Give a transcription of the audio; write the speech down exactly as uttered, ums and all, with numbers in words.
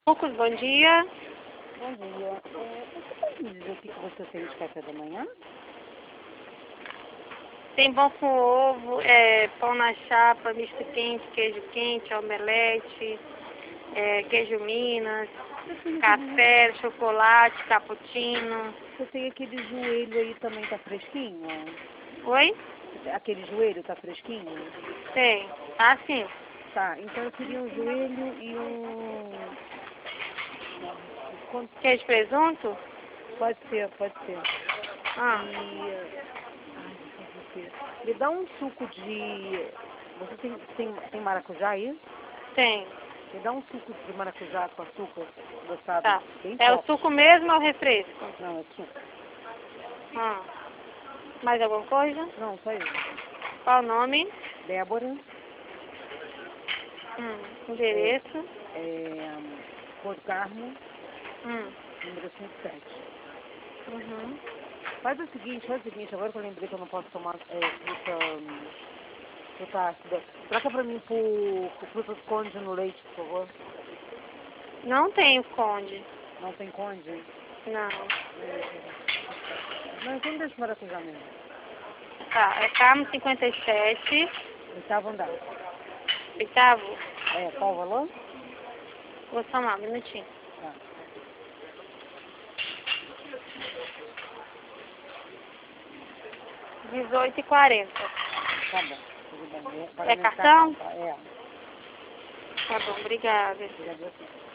Lucas, bom dia. Bom dia. É, você pode me dizer o que que você tem de café da manhã? Tem pão com ovo, é, pão na chapa, misto quente, queijo quente, omelete, é, queijo Minas, Eu tenho aquele, café, chocolate, cappuccino. eu tenho aquele joelho aí também, tá fresquinho? Oi? Aquele joelho tá fresquinho? Tem. Ah, sim. Tá, então eu queria um joelho e um... Quanto... Queijo presunto? Pode ser, pode ser. Ah, E... Ai, deixa eu ver aqui. Me dá um suco de... Você tem, tem, tem maracujá aí? tem. Me dá um suco de maracujá com açúcar adoçado, Tá. bem É o forte. suco mesmo ou o refresco? Não, é suco. Ah. Mais alguma coisa? Não, só isso. Qual o nome? Débora, Hum. é, Endereço? é, Cor Carmo, Hum. número cento e sete. Uhum. Faz o seguinte, faz o seguinte, agora que eu lembrei que eu não posso tomar é, fruta, hum, fruta ácida, troca pra mim por, por fruta conde no leite, por favor. Não tenho conde. Não tem conde? Não. Não, então deixa o maracujá mesmo. Tá, é Carmo cinquenta e sete, Oitavo andar. oitavo. É, qual o valor? Vou somar, um minutinho. Tá, dezoito e quarenta. tá bom. Tudo bem. É, É pagamento cartão? cartão, tá? É, Tá bom, obrigada. obrigado a você.